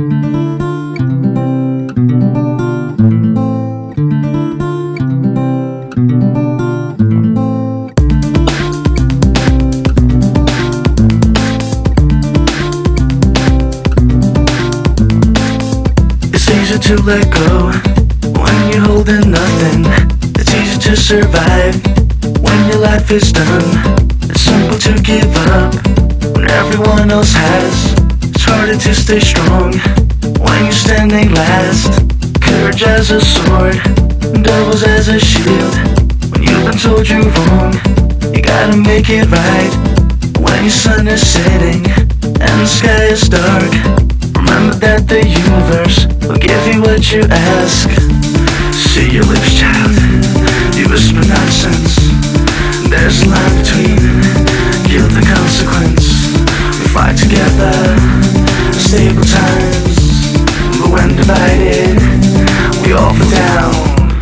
To let go when you're holding nothing. It's easy to survive when your life is done. It's simple to give up when everyone else has. It's harder to stay strong when you're standing last. Courage as a sword, doubles as a shield. When you've been told you're wrong, you gotta make it right. When your sun is setting and the sky is dark, remember that the universe will give you what you ask. See your lips, child, you whisper nonsense. There's a line between guilt and consequence. We fight together, stable times, but when divided, we all fall down.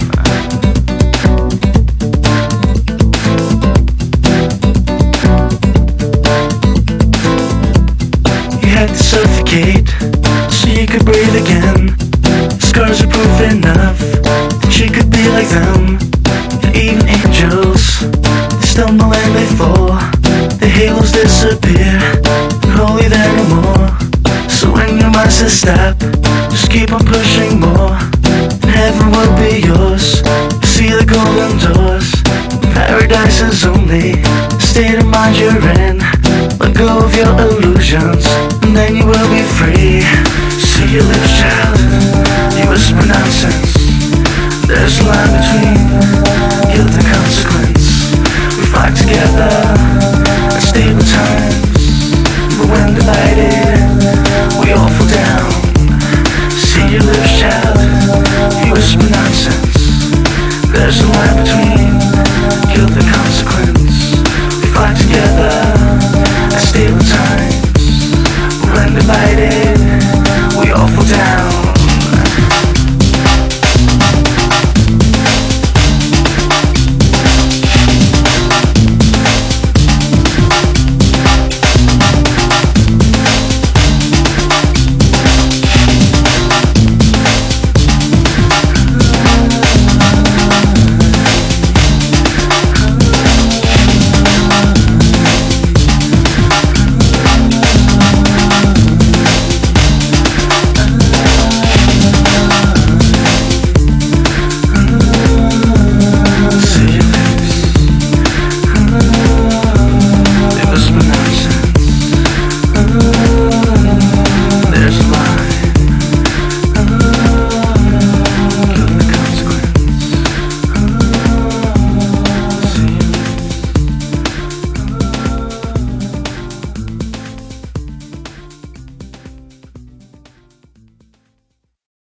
You had to suffocate so you could breathe again. Scars are proof enough that you could be like them. And even angels, they stumble and they fall. The halos disappear, they're holy there no more. So when your mind says stop, just keep on pushing more, and heaven will be yours. You see the golden doors. Paradise is only the state of mind you're in. Let go of your illusions, and then you will be free. See your lips, child, you whisper nonsense. There's a line between guilt and consequence. We fight together at stable times, but when divided, we all fall down. See your lips, child, you whisper nonsense. There's a line between guilt and consequence. We fight together at stable times, but when divided,